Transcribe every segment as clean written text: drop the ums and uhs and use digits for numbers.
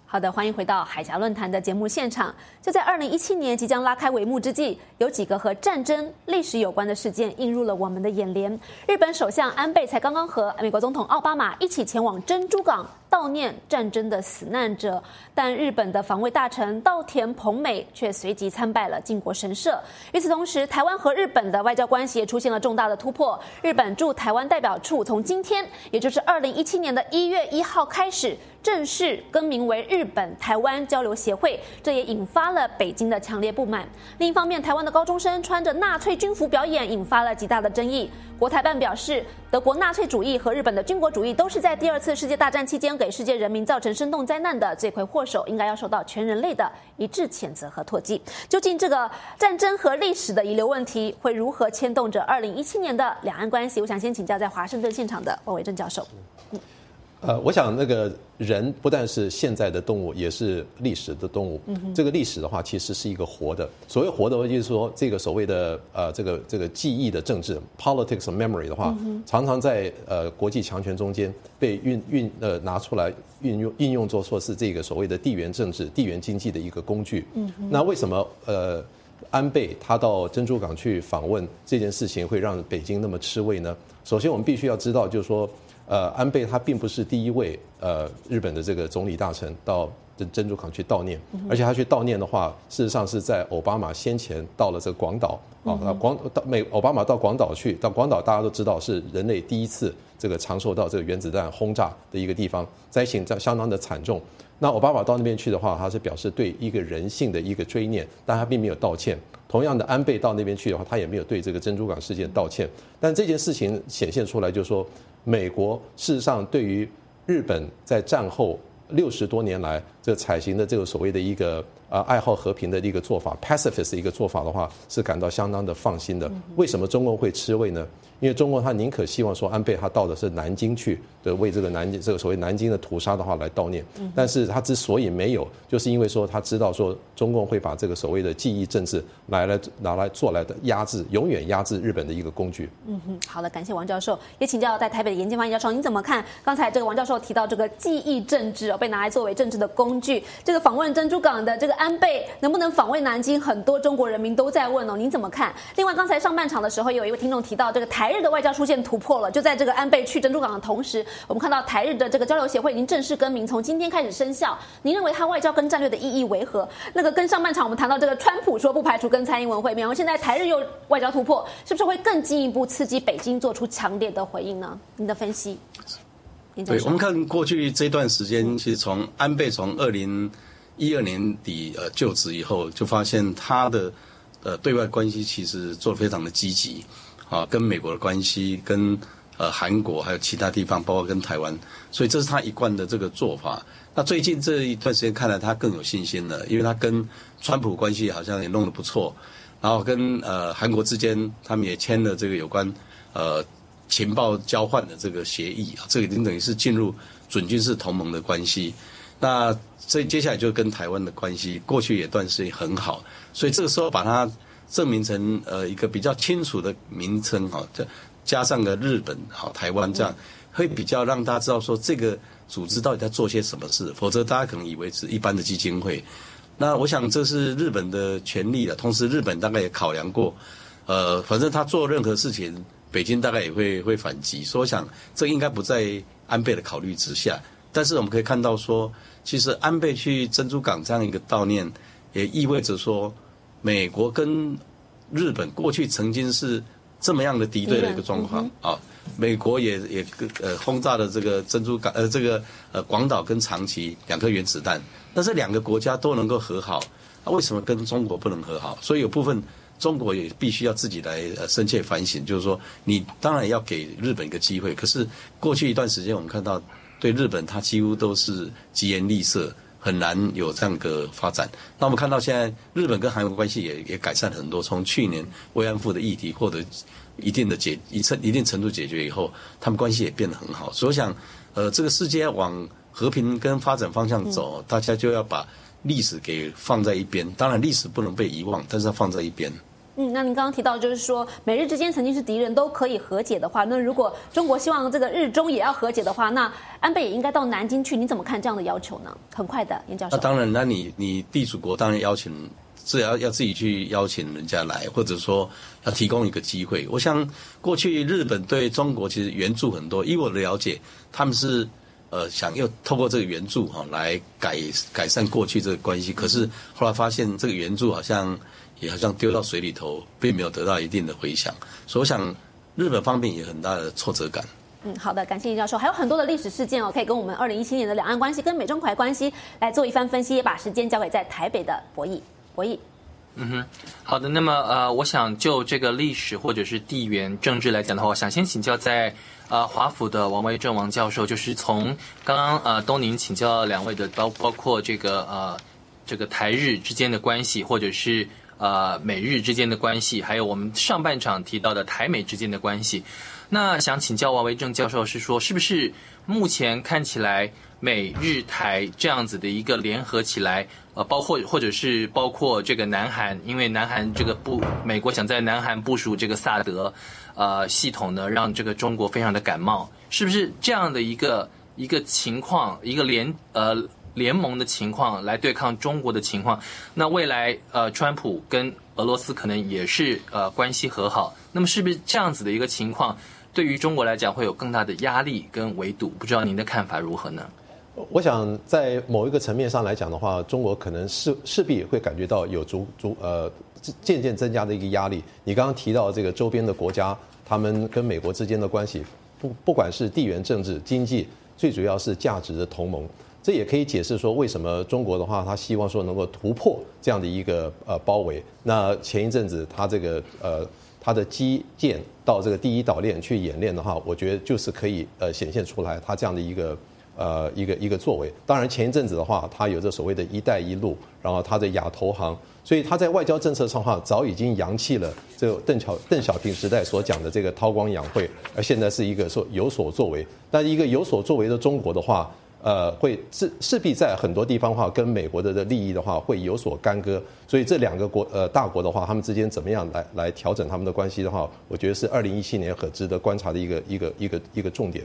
好的，欢迎回到海峡论坛的节目现场。就在2017年即将拉开帷幕之际，有几个和战争历史有关的事件映入了我们的眼帘。日本首相安倍才刚刚和美国总统奥巴马一起前往珍珠港悼念战争的死难者，但日本的防卫大臣稻田朋美却随即参拜了靖国神社。与此同时，台湾和日本的外交关系也出现了重大的突破。日本驻台湾代表处从今天，也就是2017年的1月1号开始，正式更名为日本台湾交流协会，这也引发了北京的强烈不满。另一方面，台湾的高中生穿着纳粹军服表演，引发了极大的争议。国台办表示，德国纳粹主义和日本的军国主义都是在第2次世界大战期间给世界人民造成生动灾难的罪魁祸首，应该要受到全人类的一致谴责和唾弃。究竟这个战争和历史的遗留问题会如何牵动着2017年的两岸关系？我想先请教在华盛顿现场的王伟正教授。 我想那个人不但是现在的动物，也是历史的动物。这个历史的话，其实是一个活的。所谓活的，就是说这个所谓的这个记忆的政治 （politics of memory） 的话，常常在国际强权中间被拿出来运用作是这个所谓的地缘政治、地缘经济的一个工具。那为什么安倍他到珍珠港去访问这件事情会让北京那么吃味呢？首先，我们必须要知道，就是说。安倍他并不是第一位日本的这个总理大臣到珍珠港去悼念，而且他去悼念的话，事实上是在奥巴马先前到了这个广岛奥巴马到广岛去，到广岛大家都知道是人类第一次这个尝受到这个原子弹轰炸的一个地方，灾情相当的惨重。那奥巴马到那边去的话，他是表示对一个人性的一个追念，但他并没有道歉。同样的，安倍到那边去的话，他也没有对这个珍珠港事件道歉。但这件事情显现出来，就是说，美国事实上对于日本在战后60多年来这采行的这个所谓的一个爱好和平的一个做法 ，pacifist 的一个做法的话，是感到相当的放心的。为什么中共会吃味呢？因为中共他宁可希望说安倍他到的是南京去的，为这个所谓南京的屠杀的话来悼念，但是他之所以没有，就是因为说他知道说中共会把这个所谓的记忆政治拿来做来的压制，永远压制日本的一个工具。 好的，感谢王教授，也请教在台北的严建发教授，您怎么看刚才这个王教授提到这个记忆政治被拿来作为政治的工具？这个访问珍珠港的这个安倍能不能访问南京？很多中国人民都在问您怎么看？另外，刚才上半场的时候，有一位听众提到这个台日的外交出现突破了，就在这个安倍去珍珠港的同时，我们看到台日的这个交流协会已经正式更名，从今天开始生效。您认为它外交跟战略的意义为何？那个跟上半场我们谈到这个川普说不排除跟蔡英文会面，现在台日又外交突破，是不是会更进一步刺激北京做出强烈的回应呢？您的分析？ 对，我们看过去这段时间，其实安倍从2012年底就职以后，就发现他的对外关系其实做得非常的积极跟美国的关系，跟韩国还有其他地方，包括跟台湾，所以这是他一贯的这个做法。那最近这一段时间看来，他更有信心了，因为他跟川普关系好像也弄得不错，然后跟韩国之间，他们也签了这个有关情报交换的这个协议这个已经等于是进入准军事同盟的关系。那所以接下来就跟台湾的关系，过去也段时间很好，所以这个时候把它证明成一个比较清楚的名称加上个日本台湾，这样会比较让大家知道说这个组织到底在做些什么事，否则大家可能以为是一般的基金会。那我想这是日本的权利了，同时日本大概也考量过，反正他做任何事情，北京大概也会反击，所以我想这应该不在安倍的考虑之下。但是我们可以看到说，其实安倍去珍珠港这样一个悼念，也意味着说，美国跟日本过去曾经是这么样的敌对的一个状况美国也轰炸了这个珍珠港广岛跟长崎2颗原子弹，但是2个国家都能够和好，为什么跟中国不能和好？所以有部分中国也必须要自己来深切反省，就是说你当然要给日本一个机会，可是过去一段时间我们看到对日本它几乎都是疾言厉色，很难有这样的发展。那我们看到现在日本跟韩国关系也改善很多，从去年慰安妇的议题获得一定程度解决以后，他们关系也变得很好。所以我想这个世界要往和平跟发展方向走，大家就要把历史给放在一边，当然历史不能被遗忘，但是要放在一边。 那您刚刚提到就是说美日之间曾经是敌人，都可以和解的话，那如果中国希望这个日中也要和解的话，那安倍也应该到南京去，你怎么看这样的要求呢？很快的，严教授。 那当然，那你地主国当然邀请，是要自己去邀请人家来，或者说要提供一个机会。我想过去日本对中国其实援助很多，依我的了解，他们是想要透过这个援助来改善过去这个关系，可是后来发现这个援助好像丢到水里头，并没有得到一定的回响，所以我想日本方面也有很大的挫折感。 好的，感谢严教授。还有很多的历史事件可以跟我们2017年的两岸关系跟美中台关系来做一番分析，也把时间交给在台北的博弈。 好的。那么我想就这个历史或者是地缘政治来讲的话，我想先请教在华府的王维正王教授，就是从刚刚东宁请教两位的包括这个台日之间的关系，或者是美日之间的关系，还有我们上半场提到的台美之间的关系。那想请教王维正教授是说，是不是目前看起来美日台这样子的一个联合起来，包括这个南韩，因为南韩这个美国想在南韩部署这个萨德系统呢，让这个中国非常的感冒，是不是这样的一个情况，一个联盟的情况来对抗中国的情况？那未来川普跟俄罗斯可能也是关系和好，那么是不是这样子的一个情况对于中国来讲会有更大的压力跟围堵？不知道您的看法如何呢？ 我想在某一个层面上来讲的话，中国可能势必会感觉到有渐渐增加的一个压力。你刚刚提到这个周边的国家，他们跟美国之间的关系，不管是地缘政治、经济，最主要是价值的同盟。这也可以解释说，为什么中国的话，他希望说能够突破这样的一个包围。那前一阵子他的基建到这个第一岛链去演练的话，我觉得就是可以显现出来他这样的一个作为。当然前一阵子的话，他有这所谓的一带一路，然后他的亚投行，所以他在外交政策上的话，早已经扬弃了这个邓小平时代所讲的这个韬光养晦，而现在是一个说有所作为。但一个有所作为的中国的话，会势必在很多地方的话，跟美国的利益的话会有所干戈，所以这两个大国的话，他们之间怎么样来调整他们的关系的话，我觉得是2017年很值得观察的一个重点。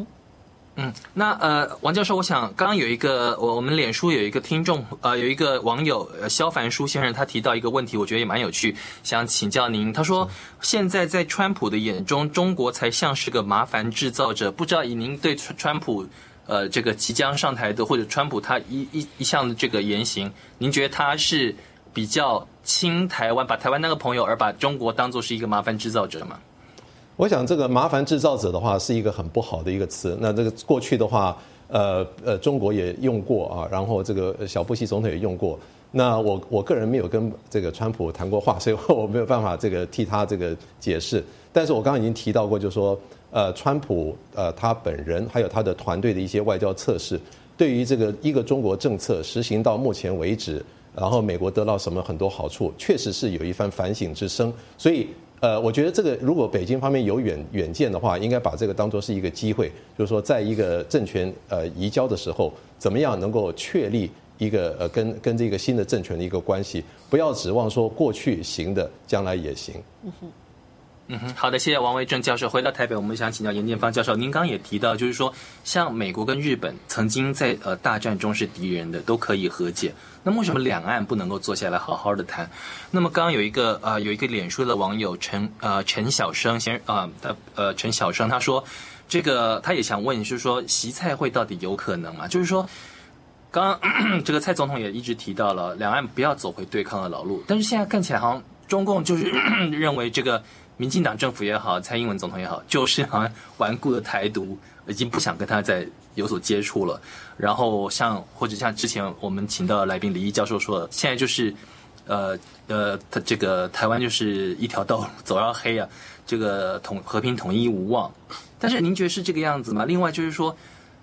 那王教授，我想刚刚有一个我们脸书有一个听众有一个网友萧凡书先生，他提到一个问题，我觉得也蛮有趣，想请教您。他说，现在在川普的眼中，中国才像是个麻烦制造者，不知道以您对川普这个即将上台的，或者川普他一向的这个言行，您觉得他是比较亲台湾，把台湾当个朋友，而把中国当作是一个麻烦制造者吗？ 我想这个麻烦制造者的话是一个很不好的一个词。那这个过去的话，中国也用过啊，然后这个小布希总统也用过。那我个人没有跟这个川普谈过话，所以我没有办法这个替他这个解释。但是我刚刚已经提到过，就是说，川普他本人还有他的团队的一些外交测试，对于这个一个中国政策实行到目前为止，然后美国得到什么很多好处，确实是有一番反省之声。所以我觉得这个如果北京方面有远见的话，应该把这个当作是一个机会，就是说在一个政权移交的时候，怎么样能够确立一个跟这个新的政权的一个关系，不要指望说过去行的将来也行。 好的，谢谢王维正教授。回到台北，我们想请教严建芳教授，您刚刚也提到，就是说像美国跟日本曾经在大战中是敌人的，都可以和解，那么为什么两岸不能够坐下来好好的谈？那么刚刚有一个脸书的网友陈小生陈小生他说，这个他也想问，就是说习蔡会到底有可能吗？就是说刚刚这个蔡总统也一直提到了两岸不要走回对抗的老路，但是现在看起来好像中共就是认为这个民进党政府也好，蔡英文总统也好，就是好像顽固的台独，已经不想跟他再有所接触了。然后或者像之前我们请到的来宾李毅教授说的，现在就是这个台湾就是一条道路走到黑啊，这个和平统一无望。但是您觉得是这个样子吗？另外就是说，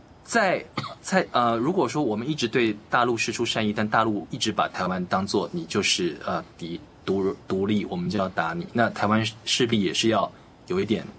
如果说我们一直对大陆释出善意，但大陆一直把台湾当作你就是独立，我们就要打你，那台湾势必也是要有一点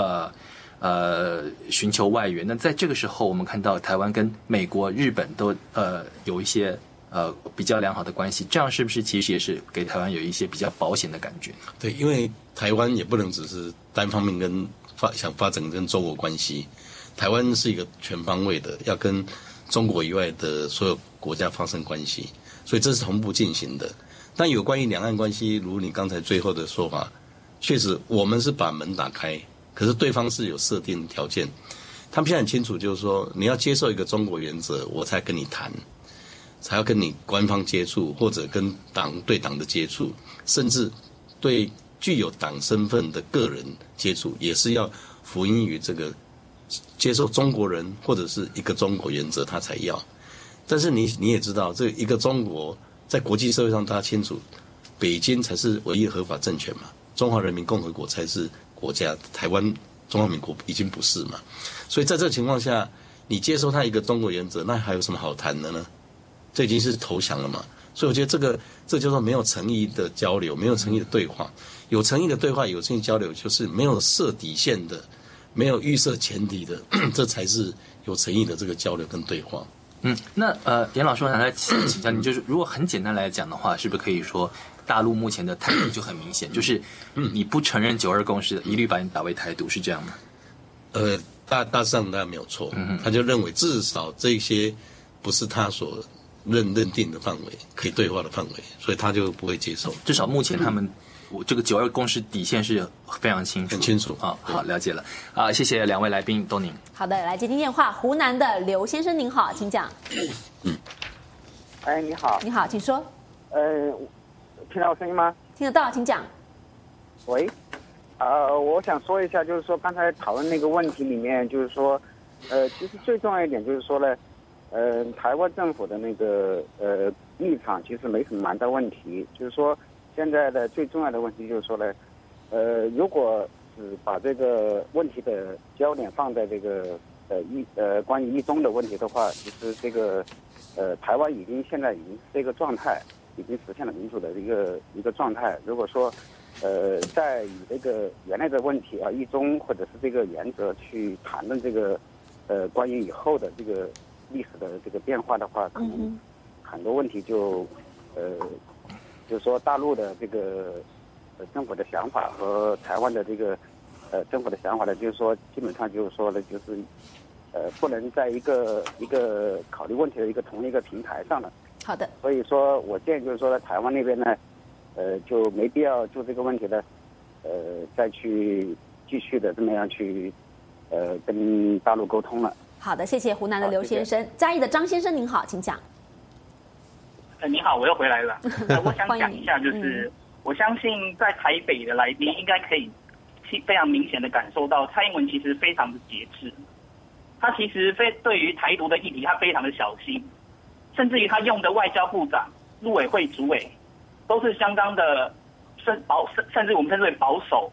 寻求外援。那在这个时候，我们看到台湾跟美国、日本都有一些比较良好的关系，这样是不是其实也是给台湾有一些比较保险的感觉？ 对，因为台湾也不能只是单方面想发展跟中国关系，台湾是一个全方位的，要跟中国以外的所有国家发生关系，所以这是同步进行的。但有关于两岸关系，如你刚才最后的说法，确实我们是把门打开，可是对方是有设定条件。他们现在很清楚，就是说你要接受一个中国原则，我才跟你谈，才要跟你官方接触，或者跟对党的接触，甚至对具有党身份的个人接触，也是要服膺于这个接受中国人或者是一个中国原则，他才要。但是你也知道，这一个中国在国际社会上大家清楚，北京才是唯一合法政权嘛，中华人民共和国才是国家，台湾中华民国已经不是嘛。所以在这个情况下，你接受他一个中国原则，那还有什么好谈的呢？这已经是投降了嘛。所以我觉得这叫做没有诚意的交流，没有诚意的对话。有诚意的对话，有诚意交流，就是没有设底线的，没有预设前提的，这才是有诚意的这个交流跟对话。 那严老师，我想来请教你，就是如果很简单来讲的话，是不是可以说大陆目前的态度就很明显，就是你不承认9·2共识的，一律把你打为台独，是这样吗？ 大致上当然没有错，他就认为至少这些不是他所认定的范围，可以对话的范围，所以他就不会接受。 至少目前他们这个9·2共识底线是非常清楚， 很清楚啊。好，了解了啊，谢谢两位来宾，都您。 好的，来接听电话，湖南的刘先生您好，请讲。 哎，你好。 你好，请说。 听到我声音吗？ 听得到，请讲。 喂。我想说一下，就是说刚才讨论那个问题里面，就是说，其实最重要一点就是说呢，台湾政府的那个立场其实没什么蛮大问题，就是说现在的最重要的问题就是说呢，如果只把这个问题的焦点放在这个关于一中的问题的话，其实这个台湾现在已经是一个状态，已经实现了民主的一个状态。如果说在以这个原来的问题啊，一中或者是这个原则去谈论这个关于以后的这个历史的这个变化的话，可能很多问题就是说大陆的这个政府的想法和台湾的这个政府的想法呢，就是说基本上就是说呢，就是不能在一个考虑问题的同一个平台上了。 好的。所以说我建议就是说，台湾那边呢，就没必要就这个问题呢，再去继续的这么样去跟大陆沟通了。 好的，谢谢湖南的刘先生。嘉义的张先生您好，请讲。 你好，我又回来了。我想讲一下，就是我相信在台北的来宾应该可以非常明显的感受到，蔡英文其实非常的节制，他其实对于台独的议题他非常的小心，甚至于他用的外交部长、陆委会主委都是相当的甚至我们称之为保守。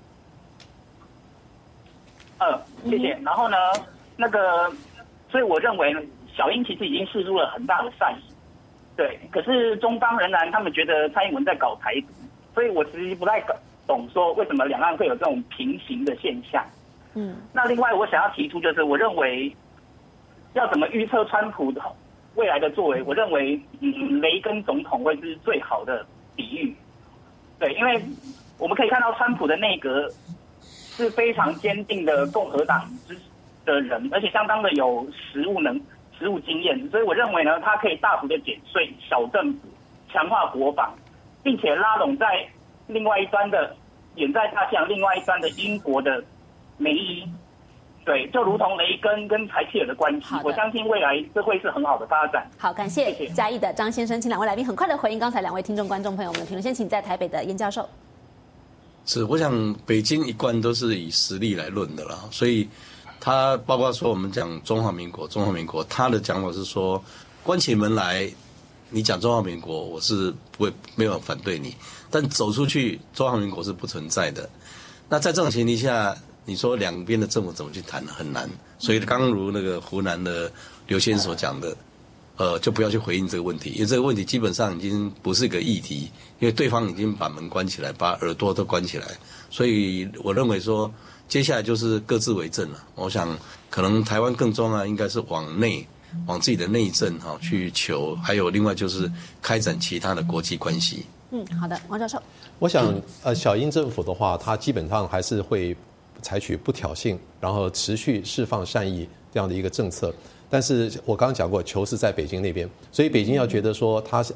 谢谢。然后呢，所以我认为小英其实已经释出了很大的善意。对，可是中方仍然他们觉得蔡英文在搞台独，所以我其实不太懂说为什么两岸会有这种平行的现象。那另外我想要提出就是，我认为要怎么预测川普的未来的作为，我认为雷根总统会是最好的比喻。对，因为我们可以看到川普的内阁是非常坚定的共和党的人，而且相当的有实务经验，所以我认为呢，他可以大幅的减税、小政府、强化国防，并且拉拢在另外一端的远在大西洋另外一端的英国的梅伊，对，就如同雷根跟柴契尔的关系，我相信未来这会是很好的发展。 好，感谢嘉义的张先生，请两位来宾很快的回应刚才两位听众观众朋友们的评论。先请在台北的严教授。 是，我想北京一贯都是以实力来论的啦，所以他包括说我们讲中华民国，他的讲法是说，关起门来，你讲中华民国，我是没有反对你，但走出去，中华民国是不存在的。那在这种前提下，你说两边的政府怎么去谈很难，所以刚如那个湖南的刘先生所讲的，就不要去回应这个问题，因为这个问题基本上已经不是个议题，因为对方已经把门关起来，把耳朵都关起来，所以我认为说，接下来就是各自为政了。我想可能台湾更重要应该是往内往自己的内政去求，还有另外就是开展其他的国际关系。 好的，王教授。 我想小英政府的话，它基本上还是会采取不挑衅，然后持续释放善意这样的一个政策。但是我刚刚讲过，球是在北京那边，所以北京要觉得说他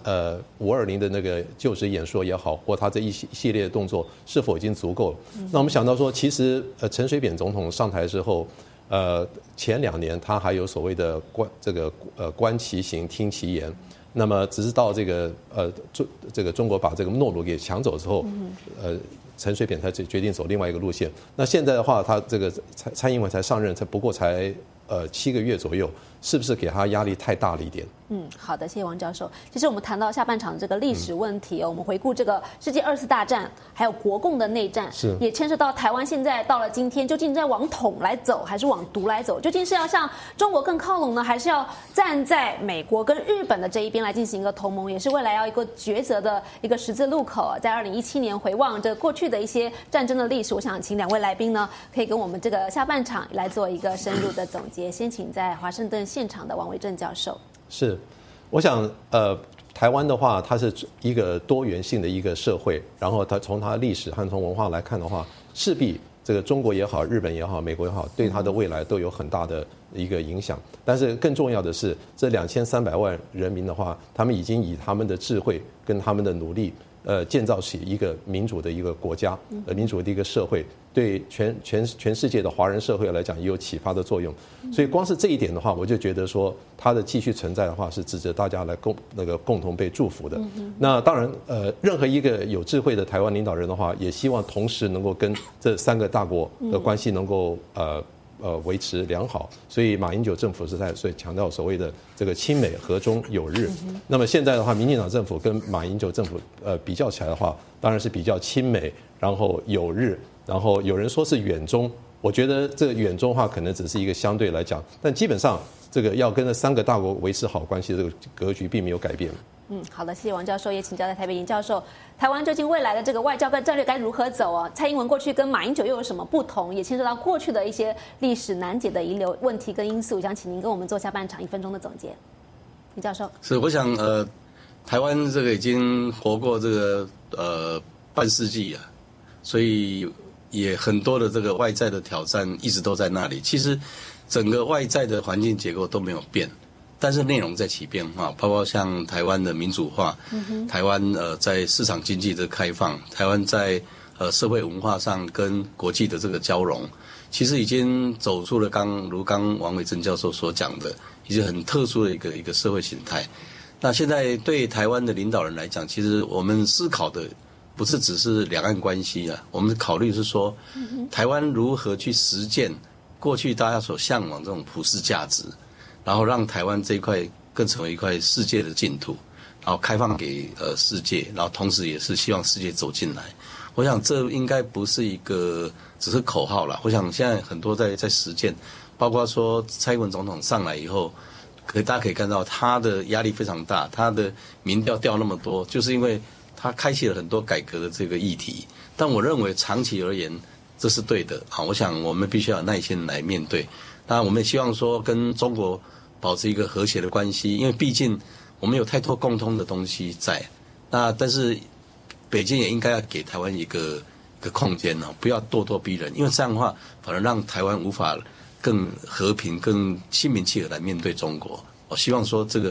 520的那个就职演说也好，或他这一系列的动作是否已经足够了？那我们想到说，其实陈水扁总统上台之后，前2年他还有所谓的观其行听其言。那么，只是到这个中国把这个诺鲁给抢走之后，陈水扁才决定走另外一个路线。那现在的话，他这个蔡英文才上任，不过才7个月左右，是不是给他压力太大了一点？ 好的，谢谢王教授。其实我们谈到下半场这个历史问题我们回顾这个世界2次大战，还有国共的内战，也牵涉到台湾现在到了今天，究竟在往统来走，还是往独来走？究竟是要向中国更靠拢呢，还是要站在美国跟日本的这一边来进行一个同盟？也是未来要一个抉择的一个十字路口。在2017年回望着过去的一些战争的历史，我想请2位来宾呢，可以跟我们这个下半场来做一个深入的总结。先请在华盛顿现场的王维正教授。 是，我想台湾的话，它是一个多元性的一个社会，然后它从它历史和从文化来看的话，势必这个中国也好，日本也好，美国也好，对它的未来都有很大的一个影响。但是更重要的是，这2300万人民的话，他们已经以他们的智慧跟他们的努力，建造起一个民主的一个国家，民主的一个社会，对全世界的华人社会来讲也有启发的作用。所以光是这一点的话，我就觉得说它的继续存在的话，是值得大家来共同被祝福的。那当然，任何一个有智慧的台湾领导人的话，也希望同时能够跟这3个大国的关系能够维持良好。所以马英九政府是在强调所谓的这个亲美和中友日。那么现在的话，民进党政府跟马英九政府比较起来的话，当然是比较亲美，然后友日，然后有人说是远中。我觉得这个远中的话，可能只是一个相对来讲，但基本上这个要跟这3个大国维持好关系的这个格局并没有改变。 好的，谢谢王教授，也请教在台北林教授，台湾究竟未来的这个外交跟战略该如何走啊？蔡英文过去跟马英九又有什么不同？也牵涉到过去的一些历史难解的遗留问题跟因素，想请您跟我们做下半场1分钟的总结。林教授， 是，我想台湾这个已经活过这个半世纪啊，所以也很多的这个外在的挑战一直都在那里。其实整个外在的环境结构都没有变，但是内容在起变化，包括像台湾的民主化，台湾在市场经济的开放，台湾在社会文化上跟国际的这个交融，其实已经走出了如刚王维正教授所讲的，已经很特殊的一个社会形态。那现在对台湾的领导人来讲，其实我们思考的不是只是两岸关系啊，我们考虑是说，台湾如何去实践过去大家所向往这种普世价值，然后让台湾这一块更成为一块世界的净土，然后开放给世界，然后同时也是希望世界走进来。我想这应该不是一个只是口号啦，我想现在很多在实践，包括说蔡英文总统上来以后，大家可以看到他的压力非常大，他的民调掉那么多，就是因为他开启了很多改革的这个议题。但我认为长期而言这是对的啊，我想我们必须要有耐心来面对。那我们也希望说跟中国保持一个和谐的关系，因为毕竟我们有太多共通的东西在。那但是北京也应该要给台湾一个空间哦，不要咄咄逼人，因为这样的话反而让台湾无法更和平、更心平气和来面对中国。我希望说这个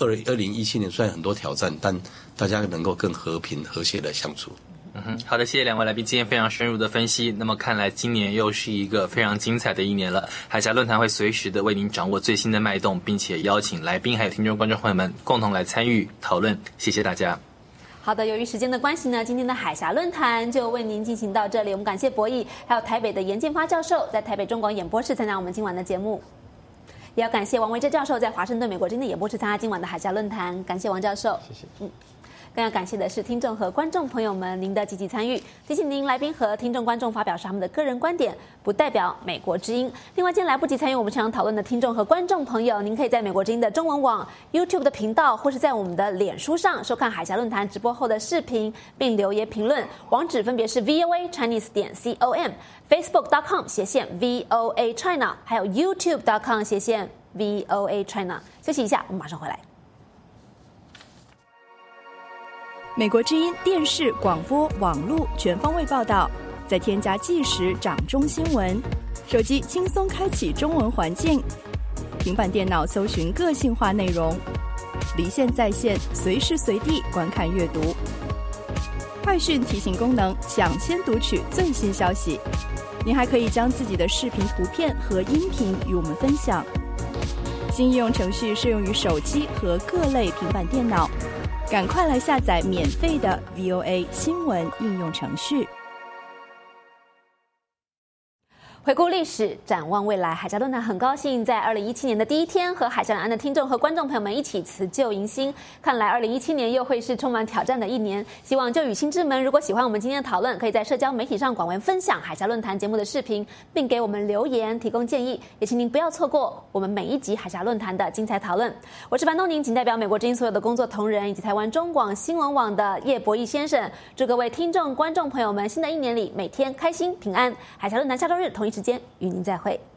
2017年虽然很多挑战，但大家能够更和平、和谐的相处。 好的，谢谢两位来宾今天非常深入的分析。那么看来今年又是一个非常精彩的一年了。海峡论坛会随时的为您掌握最新的脉动，并且邀请来宾还有听众观众朋友们共同来参与讨论。谢谢大家。 好的，由于时间的关系呢，今天的海峡论坛就为您进行到这里。我们感谢博弈还有台北的严建发教授在台北中广演播室参加我们今晚的节目，也要感谢王维正教授在华盛顿美国之音的演播室参加今晚的海峡论坛。感谢王教授， 谢谢。 更要感谢的是听众和观众朋友们您的积极参与。提醒您，来宾和听众观众发表是他们的个人观点，不代表美国之音。另外，今天来不及参与我们这场讨论的听众和观众朋友，您可以在美国之音的中文网 YouTube 的频道，或是在我们的脸书上收看海峡论坛直播后的视频，并留言评论。网址分别是 voachinese.com、Facebook.com/VOA China， 还有YouTube.com/ VOA China。休息一下，我们马上回来。 美国之音电视、广播、网络全方位报道，再添加即时掌中新闻，手机轻松开启中文环境，平板电脑搜寻个性化内容，离线在线，随时随地观看阅读。快讯提醒功能，抢先读取最新消息。您还可以将自己的视频、图片和音频与我们分享。新应用程序适用于手机和各类平板电脑，赶快来下载免费的 VOA 新闻应用程序。 回顾历史，展望未来，海峡论坛很高兴在2017年的第一天和海峡两岸的听众和观众朋友们一起辞旧迎新。看来2017年又会是充满挑战的一年。希望旧雨新之门，如果喜欢我们今天的讨论，可以在社交媒体上广为分享海峡论坛节目的视频，并给我们留言提供建议。也请您不要错过我们每一集海峡论坛的精彩讨论。我是樊东宁，仅代表美国之音所有的工作同仁以及台湾中广新闻网的叶博弈先生，祝各位听众观众朋友们新的一年里每天开心平安。海峡论坛下周日同一时间与您再会。